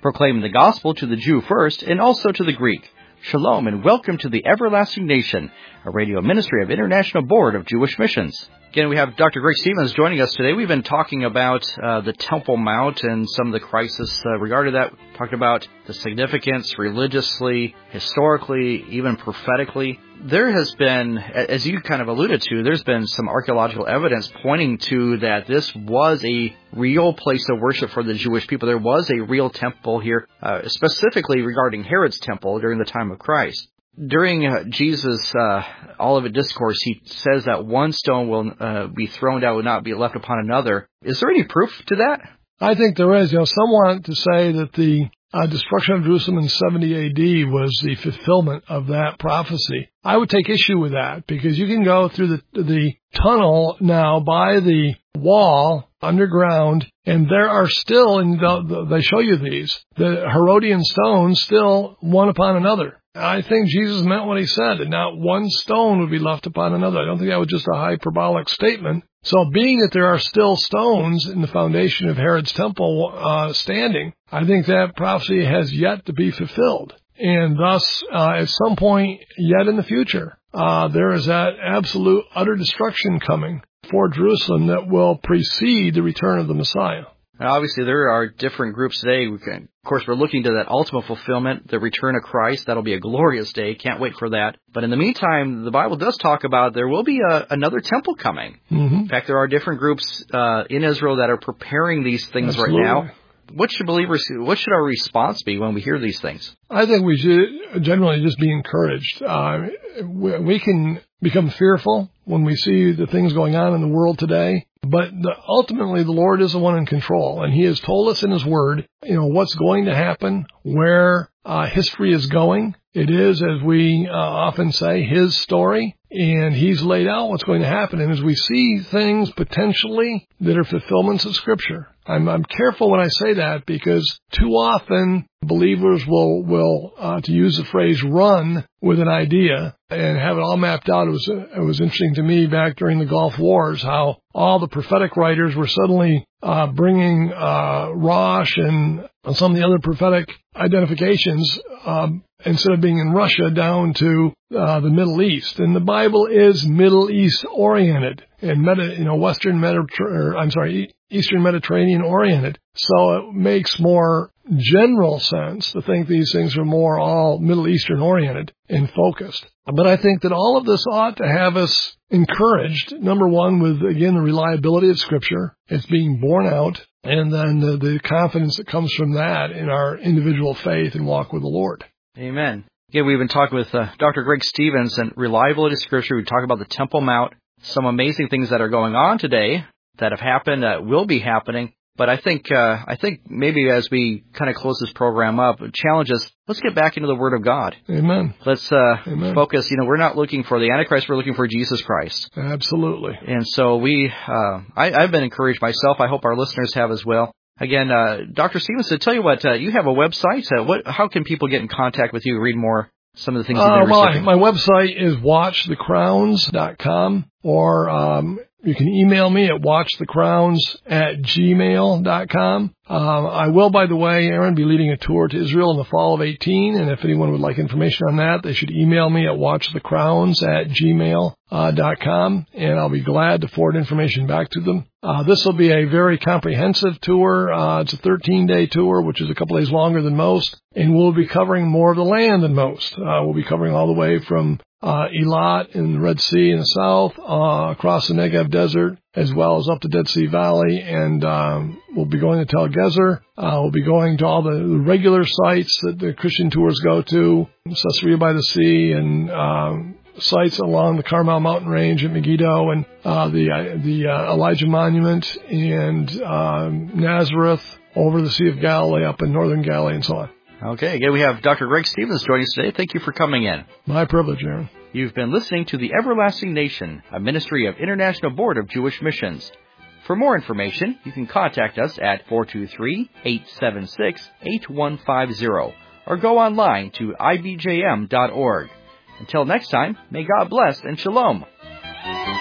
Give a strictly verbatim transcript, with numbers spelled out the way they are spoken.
proclaiming the gospel to the Jew first and also to the Greek. Shalom and welcome to the Everlasting Nation, a radio ministry of International Board of Jewish Missions. Again, we have Doctor Greg Stevens joining us today. We've been talking about uh, the Temple Mount and some of the crisis uh, regarding that. Talked about the significance religiously, historically, even prophetically. There has been, as you kind of alluded to, there's been some archaeological evidence pointing to that this was a real place of worship for the Jewish people. There was a real temple here, uh, specifically regarding Herod's temple during the time of Christ. During uh, Jesus' uh, Olivet Discourse, he says that one stone will uh, be thrown down, will not be left upon another. Is there any proof to that? I think there is. You know, some want to say that the uh, destruction of Jerusalem in seventy A D was the fulfillment of that prophecy. I would take issue with that because you can go through the the tunnel now by the wall underground, and there are still, and they show you these, the Herodian stones still one upon another. I think Jesus meant what he said, that not one stone would be left upon another. I don't think that was just a hyperbolic statement. So being that there are still stones in the foundation of Herod's temple uh, standing, I think that prophecy has yet to be fulfilled. And thus, uh, at some point yet in the future, uh, there is that absolute utter destruction coming for Jerusalem that will precede the return of the Messiah. Now, obviously, there are different groups today. We can, of course, we're looking to that ultimate fulfillment, the return of Christ. That'll be a glorious day. Can't wait for that. But in the meantime, the Bible does talk about there will be a, another temple coming. Mm-hmm. In fact, there are different groups uh, in Israel that are preparing these things Absolutely. right now. What should believers, what should our response be when we hear these things? I think we should generally just be encouraged. Uh, we, we can become fearful when we see the things going on in the world today, but the, ultimately the Lord is the one in control, and He has told us in His Word, you know, what's going to happen, where uh, history is going. It is, as we uh, often say, His story, and He's laid out what's going to happen. And as we see things potentially that are fulfillments of Scripture, I'm, I'm careful when I say that because too often believers will, will uh, to use the phrase, run with an idea and have it all mapped out. It was, it was interesting to me back during the Gulf Wars how all the prophetic writers were suddenly uh, bringing uh, Rosh and some of the other prophetic identifications um, instead of being in Russia down to uh, the Middle East. And the Bible is Middle East oriented and meta, you know, Western Mediterranean, I'm sorry, Eastern Mediterranean oriented. So it makes more general sense to think these things are more all Middle Eastern oriented and focused. But I think that all of this ought to have us encouraged, number one, with, again, the reliability of Scripture. It's being borne out, and then the, the confidence that comes from that in our individual faith and walk with the Lord. Amen. Again, we've been talking with uh, Doctor Greg Stevens, and reliability of Scripture. We talk about the Temple Mount, some amazing things that are going on today that have happened, that will be happening. But I think uh, I think maybe as we kind of close this program up, challenge us, let's get back into the Word of God. Amen. Let's uh, Amen. focus. You know, we're not looking for the Antichrist. We're looking for Jesus Christ. Absolutely. And so we, uh, I, I've been encouraged myself. I hope our listeners have as well. Again, uh, Doctor Stevens, to tell you what, uh, you have a website. Uh, what? How can people get in contact with you, read more, some of the things you've been uh, well, receiving? My website is watch the crowns dot com, or um, you can email me at watch the crowns at gmail dot com. Um, I will, by the way, Aaron, be leading a tour to Israel in the fall of eighteen, and if anyone would like information on that, they should email me at watch the crowns at gmail dot com, and I'll be glad to forward information back to them. Uh, this will be a very comprehensive tour. Uh, it's a thirteen-day tour, which is a couple days longer than most, and we'll be covering more of the land than most. Uh, we'll be covering all the way from uh, Eilat in the Red Sea in the south, uh, across the Negev Desert, as well as up the Dead Sea Valley, and um, we'll be going to Tel Gezer. Uh, we'll be going to all the regular sites that the Christian tours go to, Caesarea by the Sea, and um, sites along the Carmel Mountain Range at Megiddo, and uh, the uh, the uh, Elijah Monument, and um, Nazareth, over the Sea of Galilee, up in northern Galilee, and so on. Okay, again, we have Doctor Greg Stevens joining us today. Thank you for coming in. My privilege, Aaron. You've been listening to The Everlasting Nation, a ministry of International Board of Jewish Missions. For more information, you can contact us at four two three, eight seven six, eight one five zero or go online to I B J M dot org. Until next time, may God bless and shalom.